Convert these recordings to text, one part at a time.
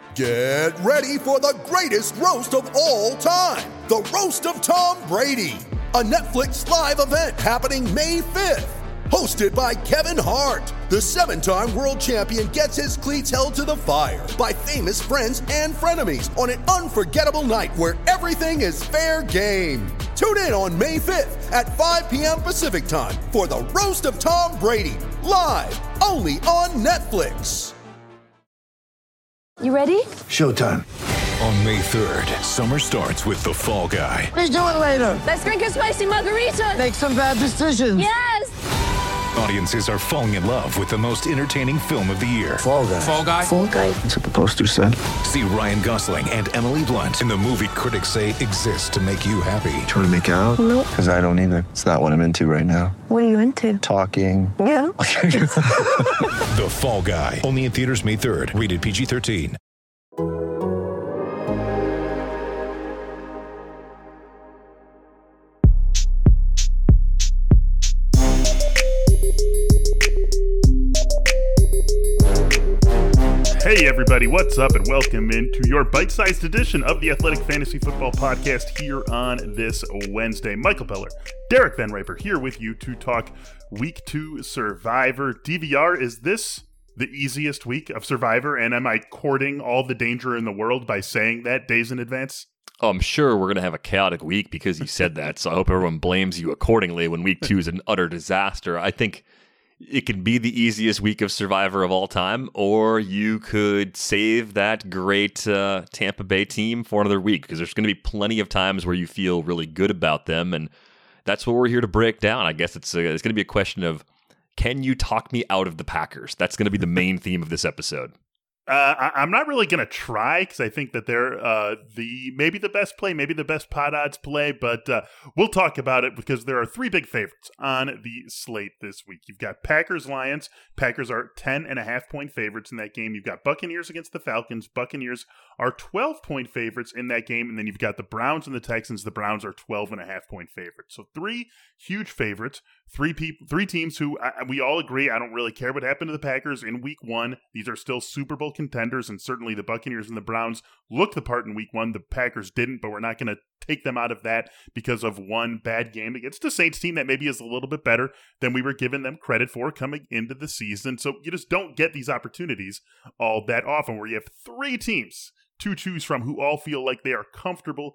Get ready for the greatest roast of all time, the Roast of Tom Brady, a Netflix live event happening May 5th. Hosted by Kevin Hart, the 7-time world champion gets his cleats held to the fire by famous friends and frenemies on an unforgettable night where everything is fair game. Tune in on May 5th at 5 p.m. Pacific time for the Roast of Tom Brady, live only on Netflix. You ready? Showtime. On May 3rd, summer starts with The Fall Guy. Let's do it later. Let's drink a spicy margarita. Make some bad decisions. Yes! Audiences are falling in love with the most entertaining film of the year. Fall Guy. Fall Guy? Fall guy. That's what the poster said. See Ryan Gosling and Emily Blunt in the movie critics say exists to make you happy. Trying to make it out? Nope. Because I don't either. It's not what I'm into right now. What are you into? Talking. Yeah. The Fall Guy. Only in theaters May 3rd. Rated PG-13. Hey everybody, what's up and welcome into your bite-sized edition of the Athletic Fantasy Football Podcast here on this Wednesday. Michael Beller, Derek Van Riper here with you to talk Week 2 Survivor. DVR, is this the easiest week of Survivor, and am I courting all the danger in the world by saying that days in advance? Oh, I'm sure we're going to have a chaotic week because you said that, so I hope everyone blames you accordingly when Week 2 is an utter disaster. I think it can be the easiest week of Survivor of all time, or you could save that great Tampa Bay team for another week, because there's going to be plenty of times where you feel really good about them, and that's what we're here to break down. I guess it's going to be a question of, can you talk me out of the Packers? That's going to be the main theme of this episode. I'm not really going to try because I think that they're maybe the best play, maybe the best pot odds play, but we'll talk about it because there are three big favorites on the slate this week. You've got Packers-Lions. Packers are 10.5-point favorites in that game. You've got Buccaneers against the Falcons. Buccaneers are 12-point favorites in that game, and then you've got the Browns and the Texans. The Browns are 12.5-point favorites. So three huge favorites, three teams who we all agree, I don't really care what happened to the Packers in Week 1. These are still Super Bowl contenders, and certainly the Buccaneers and the Browns looked the part in Week 1. The Packers didn't, but we're not going to take them out of that because of one bad game against a Saints team that maybe is a little bit better than we were giving them credit for coming into the season. So you just don't get these opportunities all that often where you have three teams to choose from who all feel like they are comfortable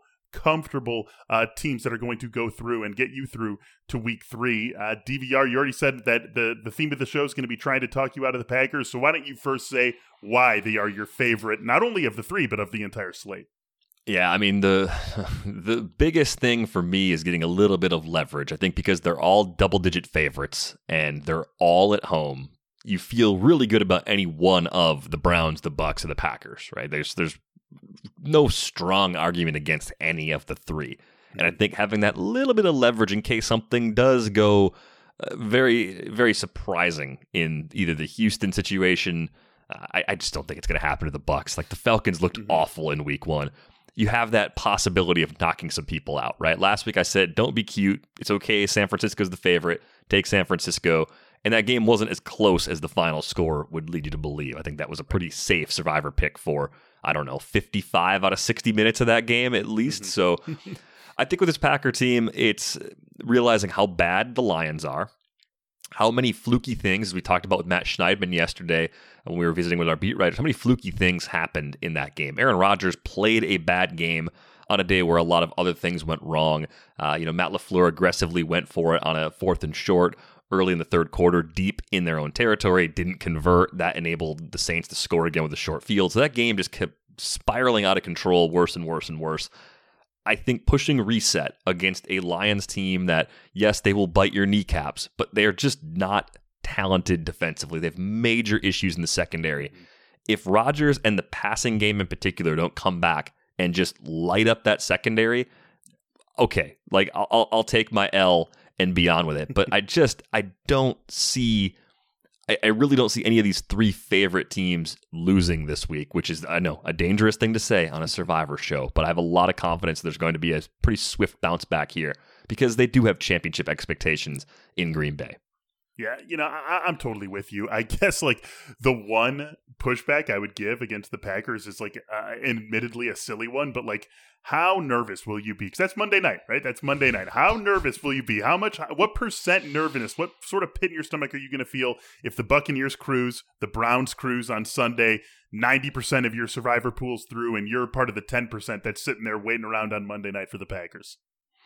teams that are going to go through and get you through to Week 3. DVR, you already said that the theme of the show is going to be trying to talk you out of the Packers, so why don't you first say why they are your favorite, not only of the three, but of the entire slate? Yeah, I mean, the biggest thing for me is getting a little bit of leverage. I think because they're all double-digit favorites and they're all at home, you feel really good about any one of the Browns, the Bucs, and the Packers, right? There's no strong argument against any of the three. And I think having that little bit of leverage in case something does go very, very surprising in either the Houston situation, I just don't think it's going to happen to the Bucs. Like the Falcons looked awful in Week 1. You have that possibility of knocking some people out, right? Last week I said, don't be cute. It's okay. San Francisco's the favorite. Take San Francisco. And that game wasn't as close as the final score would lead you to believe. I think that was a pretty safe Survivor pick for, 55 out of 60 minutes of that game at least. So I think with this Packer team, it's realizing how bad the Lions are, how many fluky things, as we talked about with Matt Schneidman yesterday when we were visiting with our beat writers, how many fluky things happened in that game. Aaron Rodgers played a bad game on a day where a lot of other things went wrong. Matt LaFleur aggressively went for it on a 4th and short early in the third quarter, deep in their own territory, didn't convert. That enabled the Saints to score again with a short field. So that game just kept spiraling out of control, worse and worse and worse. I think pushing reset against a Lions team that, yes, they will bite your kneecaps, but they're just not talented defensively. They have major issues in the secondary. If Rodgers and the passing game in particular don't come back and just light up that secondary, okay, like I'll take my L and be on with it. But I really don't see any of these three favorite teams losing this week, which is, I know, a dangerous thing to say on a Survivor show, but I have a lot of confidence there's going to be a pretty swift bounce back here because they do have championship expectations in Green Bay. Yeah, I'm totally with you. I guess like the one pushback I would give against the Packers is like admittedly a silly one, but like how nervous will you be? Because that's Monday night, right? That's Monday night. How nervous will you be? What percent nervousness, what sort of pit in your stomach are you going to feel if the Buccaneers cruise, the Browns cruise on Sunday, 90% of your survivor pool's through, and you're part of the 10% that's sitting there waiting around on Monday night for the Packers?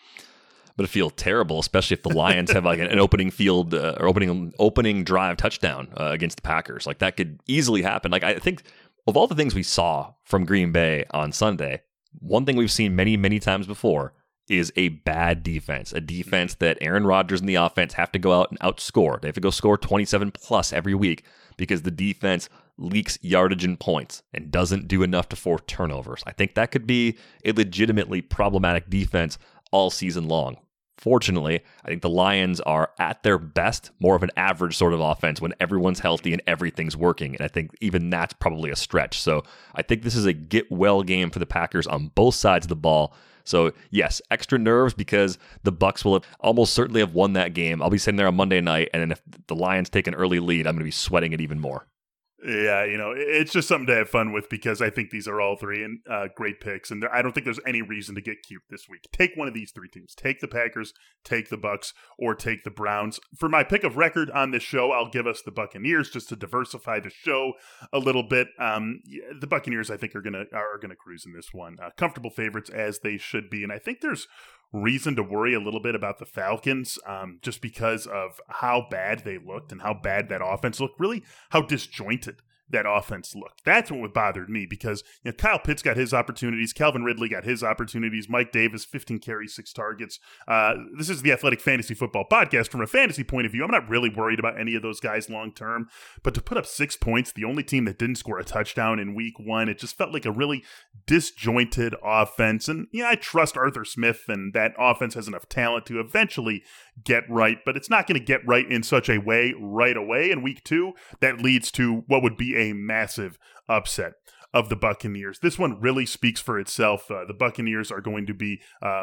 But it feels terrible, especially if the Lions have like an opening field or opening drive touchdown against the Packers. Like that could easily happen. Like I think of all the things we saw from Green Bay on Sunday, one thing we've seen many, many times before is a bad defense, a defense that Aaron Rodgers and the offense have to go out and outscore. They have to go score 27 plus every week because the defense leaks yardage and points and doesn't do enough to force turnovers. I think that could be a legitimately problematic defense all season long. Fortunately, I think the Lions are at their best, more of an average sort of offense when everyone's healthy and everything's working. And I think even that's probably a stretch. So I think this is a get well game for the Packers on both sides of the ball. So yes, extra nerves because the Bucs will almost certainly have won that game. I'll be sitting there on Monday night, and then if the Lions take an early lead, I'm going to be sweating it even more. Yeah, it's just something to have fun with because I think these are all three great picks, and I don't think there's any reason to get cute this week. Take one of these three teams. Take the Packers, take the Bucs, or take the Browns. For my pick of record on this show, I'll give us the Buccaneers just to diversify the show a little bit. The Buccaneers, I think, are gonna cruise in this one. Comfortable favorites as they should be, and I think there's reason to worry a little bit about the Falcons just because of how bad they looked and how bad that offense looked, really how disjointed that offense looked. That's what bothered me because Kyle Pitts got his opportunities, Calvin Ridley got his opportunities, Mike Davis, 15 carries, 6 targets. This is the Athletic Fantasy Football Podcast. From a fantasy point of view, I'm not really worried about any of those guys long term, but to put up 6 points, the only team that didn't score a touchdown in week 1, it just felt like a really disjointed offense. And I trust Arthur Smith, and that offense has enough talent to eventually get right, but it's not going to get right in such a way right away in week 2 that leads to what would be a massive upset of the Buccaneers. This one really speaks for itself. The Buccaneers are going to be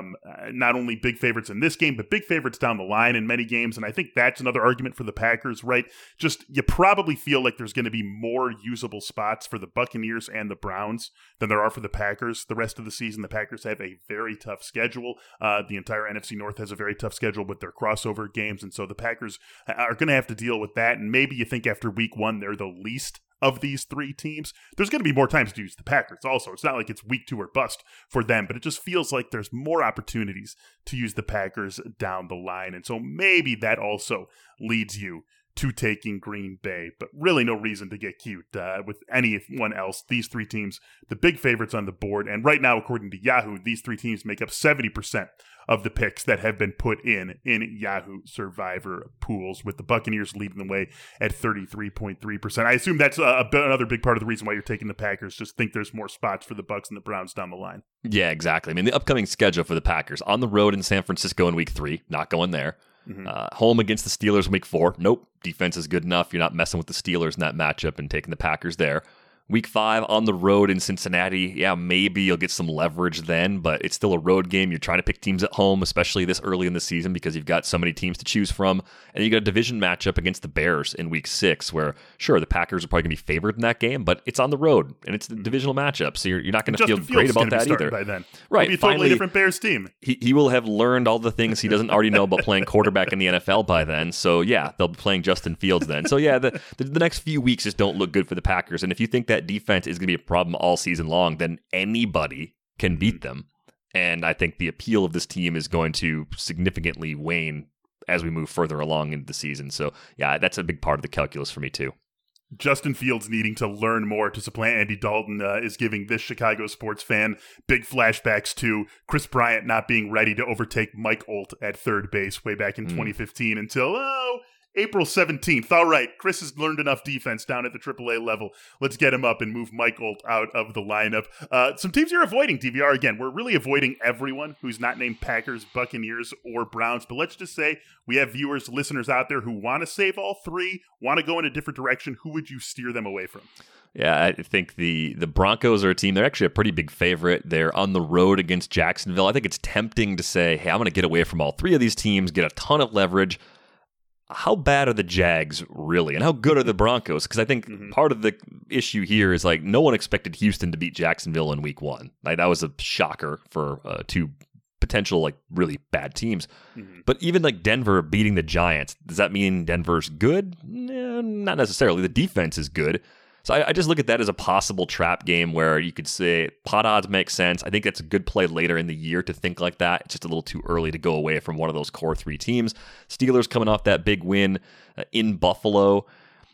not only big favorites in this game, but big favorites down the line in many games. And I think that's another argument for the Packers, right? Just you probably feel like there's going to be more usable spots for the Buccaneers and the Browns than there are for the Packers the rest of the season. The Packers have a very tough schedule. The entire NFC North has a very tough schedule with their crossover games. And so the Packers are going to have to deal with that. And maybe you think after week 1, they're the least of these three teams. There's going to be more times to use the Packers also. It's not like it's week 2 or bust for them, but it just feels like there's more opportunities to use the Packers down the line. And so maybe that also leads you to taking Green Bay, but really no reason to get cute with anyone else. These three teams, the big favorites on the board. And right now, according to Yahoo, these three teams make up 70% of the picks that have been put in Yahoo Survivor pools, with the Buccaneers leading the way at 33.3%. I assume that's another big part of the reason why you're taking the Packers. Just think there's more spots for the Bucs and the Browns down the line. Yeah, exactly. I mean, the upcoming schedule for the Packers: on the road in San Francisco in week 3, not going there. Mm-hmm. Home against the Steelers in week 4. Nope. Defense is good enough. You're not messing with the Steelers in that matchup and taking the Packers there. Week 5 on the road in Cincinnati. Yeah, maybe you'll get some leverage then, but it's still a road game. You're trying to pick teams at home, especially this early in the season, because you've got so many teams to choose from. And you got a division matchup against the Bears in week 6, where sure, the Packers are probably going to be favored in that game, but it's on the road and it's a divisional matchup. So you're not going to feel great about that either. By then. Right. It'll be a totally different Bears team. He will have learned all the things he doesn't already know about playing quarterback in the NFL by then. So yeah, they'll be playing Justin Fields then. So yeah, the next few weeks just don't look good for the Packers. And if you think that defense is going to be a problem all season long, then anybody can beat them. And I think the appeal of this team is going to significantly wane as we move further along into the season. So yeah, that's a big part of the calculus for me too. Justin Fields needing to learn more to supplant Andy Dalton is giving this Chicago sports fan big flashbacks to Chris Bryant not being ready to overtake Mike Olt at third base way back in 2015 until, April 17th. All right, Chris has learned enough defense down at the AAA level. Let's get him up and move Mike Olt out of the lineup. Some teams you're avoiding, DVR. Again, we're really avoiding everyone who's not named Packers, Buccaneers, or Browns. But let's just say we have viewers, listeners out there who want to save all three, want to go in a different direction. Who would you steer them away from? Yeah, I think the Broncos are a team. They're actually a pretty big favorite. They're on the road against Jacksonville. I think it's tempting to say, hey, I'm going to get away from all three of these teams, get a ton of leverage. how bad are the Jags really, and how good are the Broncos? Because I think part of the issue here is like no one expected Houston to beat Jacksonville in Week 1. Like that was a shocker for two potential like really bad teams. But even like Denver beating the Giants, does that mean Denver's good? Not necessarily. The defense is good. So I just look at that as a possible trap game where you could say pot odds make sense. I think that's a good play later in the year to think like that. It's just a little too early to go away from one of those core 3 teams. Steelers coming off that big win in Buffalo.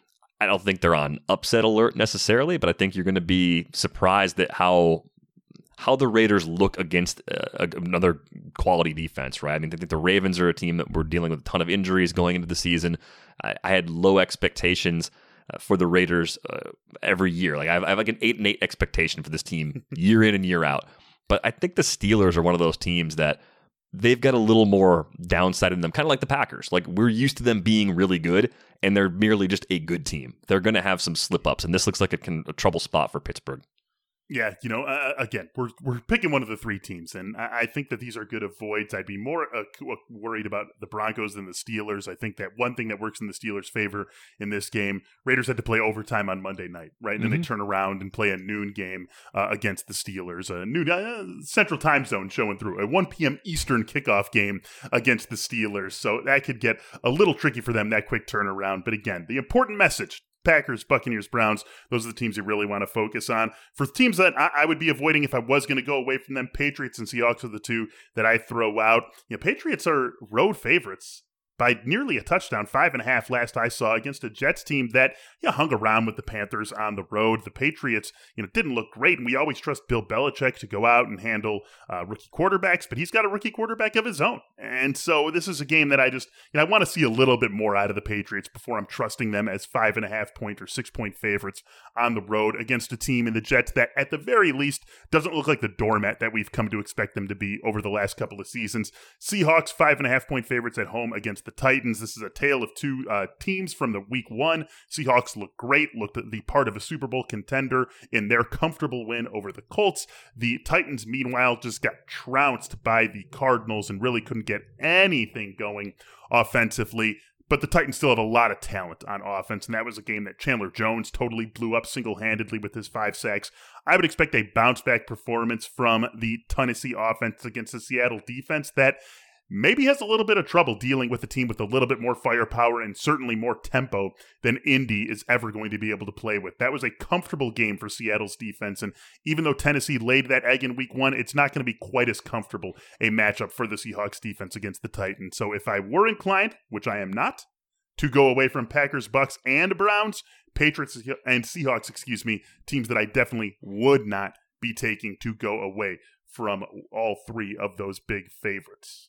I don't think they're on upset alert necessarily, but I think you're going to be surprised at how the Raiders look against another quality defense, right? I mean, I think the Ravens are a team that were dealing with a ton of injuries going into the season. I had low expectations for the Raiders every year. Like I have like an 8-8 expectation for this team year in and year out. But I think the Steelers are one of those teams that they've got a little more downside in them, kind of like the Packers. Like we're used to them being really good, and they're merely just a good team. They're going to have some slip-ups, and this looks like a trouble spot for Pittsburgh. Yeah, again, we're picking one of the 3 teams, and I think that these are good avoids. I'd be more worried about the Broncos than the Steelers. I think that one thing that works in the Steelers' favor in this game, Raiders had to play overtime on Monday night, right? And then they turn around and play a noon game against the Steelers, a noon Central Time Zone showing through, a 1 p.m. Eastern kickoff game against the Steelers. So that could get a little tricky for them, that quick turnaround. But again, the important message, Packers, Buccaneers, Browns, those are the teams you really want to focus on. For teams that I would be avoiding if I was going to go away from them, Patriots and Seahawks are the 2 that I throw out. Patriots are road favorites by nearly a touchdown, 5.5 last I saw, against a Jets team that hung around with the Panthers on the road. The Patriots, didn't look great, and we always trust Bill Belichick to go out and handle rookie quarterbacks, but he's got a rookie quarterback of his own. And so this is a game that I want to see a little bit more out of the Patriots before I'm trusting them as 5.5-point or 6-point favorites on the road against a team in the Jets that, at the very least, doesn't look like the doormat that we've come to expect them to be over the last couple of seasons. Seahawks, 5.5-point favorites at home against the Titans. This is a tale of 2 teams from the Week 1. Seahawks look great, looked the part of a Super Bowl contender in their comfortable win over the Colts. The Titans, meanwhile, just got trounced by the Cardinals and really couldn't get anything going offensively. But the Titans still have a lot of talent on offense, and that was a game that Chandler Jones totally blew up single-handedly with his 5 sacks. I would expect a bounce-back performance from the Tennessee offense against the Seattle defense that maybe has a little bit of trouble dealing with a team with a little bit more firepower and certainly more tempo than Indy is ever going to be able to play with. That was a comfortable game for Seattle's defense, and even though Tennessee laid that egg in Week 1, it's not going to be quite as comfortable a matchup for the Seahawks defense against the Titans. So if I were inclined, which I am not, to go away from Packers, Bucks, and Browns, Patriots and Seahawks, teams that I definitely would not be taking to go away from all 3 of those big favorites.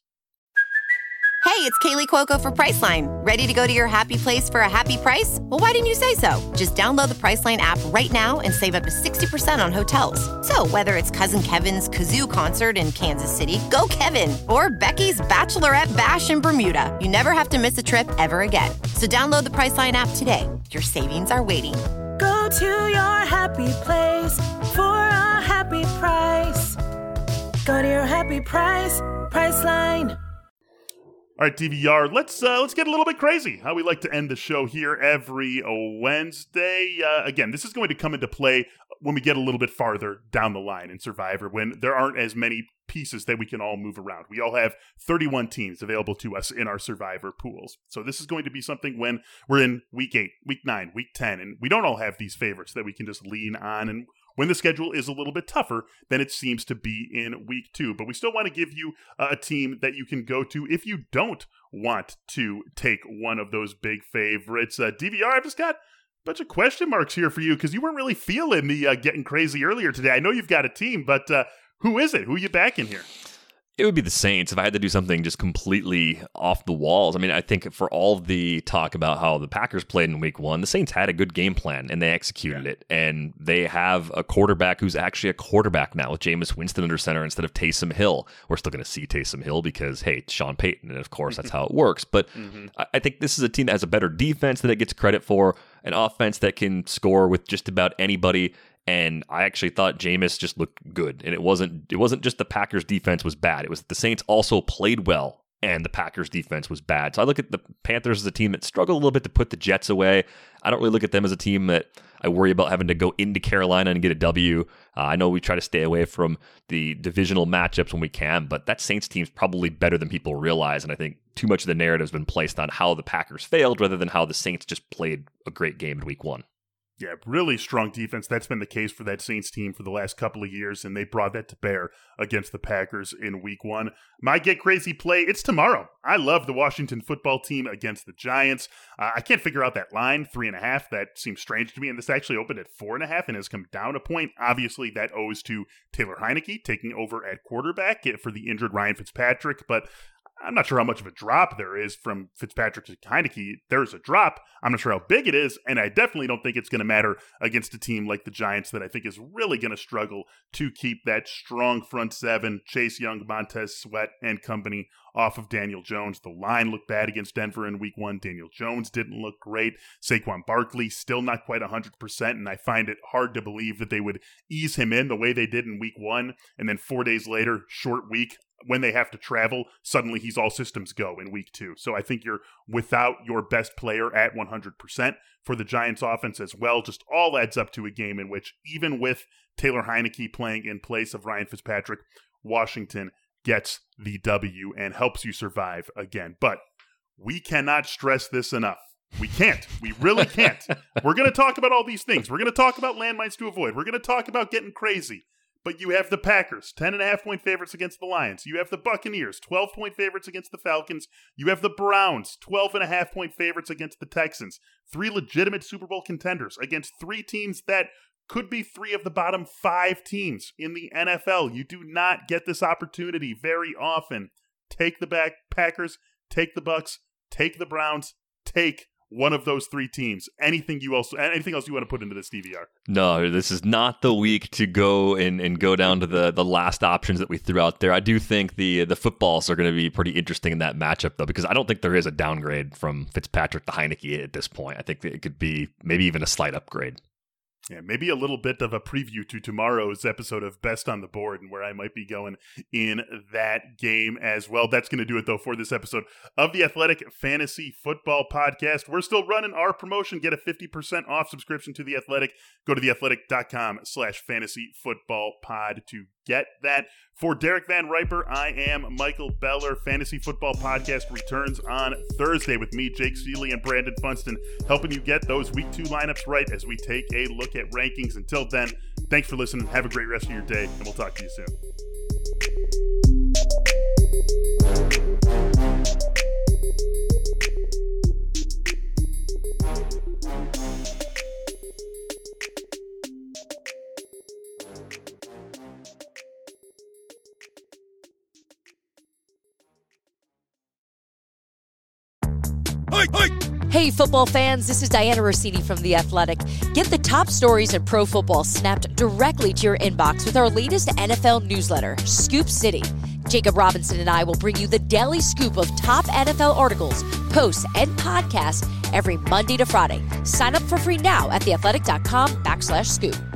Hey, it's Kaylee Cuoco for Priceline. Ready to go to your happy place for a happy price? Well, why didn't you say so? Just download the Priceline app right now and save up to 60% on hotels. So whether it's Cousin Kevin's Kazoo Concert in Kansas City, go Kevin, or Becky's Bachelorette Bash in Bermuda, you never have to miss a trip ever again. So download the Priceline app today. Your savings are waiting. Go to your happy place for a happy price. Go to your happy price, Priceline. All right, DVR, let's get a little bit crazy. How we like to end the show here every Wednesday. Again, this is going to come into play when we get a little bit farther down the line in Survivor, when there aren't as many pieces that we can all move around. We all have 31 teams available to us in our Survivor pools. So this is going to be something when we're in Week 8, Week 9, Week 10, and we don't all have these favorites that we can just lean on, and when the schedule is a little bit tougher than it seems to be in Week 2. But we still want to give you a team that you can go to if you don't want to take one of those big favorites. DVR, I've just got a bunch of question marks here for you because you weren't really feeling the getting crazy earlier today. I know you've got a team, but who is it? Who are you backing here? It would be the Saints if I had to do something just completely off the walls. I mean, I think for all the talk about how the Packers played in Week 1, the Saints had a good game plan and they executed it. And they have a quarterback who's actually a quarterback now with Jameis Winston under center instead of Taysom Hill. We're still going to see Taysom Hill because, hey, it's Sean Payton, and of course that's how it works. But I think this is a team that has a better defense than it gets credit for, an offense that can score with just about anybody. And I actually thought Jameis just looked good. And it wasn't just the Packers defense was bad. It was the Saints also played well and the Packers defense was bad. So I look at the Panthers as a team that struggled a little bit to put the Jets away. I don't really look at them as a team that I worry about having to go into Carolina and get a W. I know we try to stay away from the divisional matchups when we can, but that Saints team's probably better than people realize, and I think too much of the narrative has been placed on how the Packers failed rather than how the Saints just played a great game in week 1. Yeah, really strong defense. That's been the case for that Saints team for the last couple of years, and they brought that to bear against the Packers in week 1. My get crazy play, it's tomorrow. I love the Washington football team against the Giants. I can't figure out that line, 3.5. That seems strange to me, and this actually opened at 4.5 and has come down a point. Obviously, that owes to Taylor Heineke taking over at quarterback for the injured Ryan Fitzpatrick, but I'm not sure how much of a drop there is from Fitzpatrick to Heineke. There's a drop. I'm not sure how big it is, and I definitely don't think it's going to matter against a team like the Giants that I think is really going to struggle to keep that strong front seven, Chase Young, Montez Sweat, and company off of Daniel Jones. The line looked bad against Denver in week 1. Daniel Jones didn't look great. Saquon Barkley still not quite 100%, and I find it hard to believe that they would ease him in the way they did in week 1, and then 4 days later, short week, when they have to travel, suddenly he's all systems go in week 2. So I think you're without your best player at 100% for the Giants offense as well. Just all adds up to a game in which, even with Taylor Heineke playing in place of Ryan Fitzpatrick, Washington gets the W and helps you survive again. But we cannot stress this enough. We can't. We really can't. We're going to talk about all these things. We're going to talk about landmines to avoid. We're going to talk about getting crazy. But you have the Packers, 10.5-point favorites against the Lions. You have the Buccaneers, 12-point favorites against the Falcons. You have the Browns, 12.5-point favorites against the Texans. 3 legitimate Super Bowl contenders against 3 teams that could be 3 of the bottom 5 teams in the NFL. You do not get this opportunity very often. Take the Packers, take the Bucs, take the Browns, take one of those 3 teams. Anything else you want to put into this DVR? No, this is not the week to go and go down to the last options that we threw out there. I do think the footballs are going to be pretty interesting in that matchup, though, because I don't think there is a downgrade from Fitzpatrick to Heineke at this point. I think that it could be maybe even a slight upgrade. Yeah, maybe a little bit of a preview to tomorrow's episode of Best on the Board and where I might be going in that game as well. That's going to do it, though, for this episode of the Athletic Fantasy Football Podcast. We're still running our promotion. Get a 50% off subscription to The Athletic. Go to theathletic.com/fantasyfootballpod to get that. For Derek Van Riper, I am Michael Beller. Fantasy Football Podcast returns on Thursday with me, Jake Seeley, and Brandon Funston, helping you get those Week 2 lineups right as we take a look at rankings. Until then, thanks for listening. Have a great rest of your day, and we'll talk to you soon. Hey, football fans, this is Diana Rossini from The Athletic. Get the top stories in pro football snapped directly to your inbox with our latest NFL newsletter, Scoop City. Jacob Robinson and I will bring you the daily scoop of top NFL articles, posts, and podcasts every Monday to Friday. Sign up for free now at theathletic.com/scoop.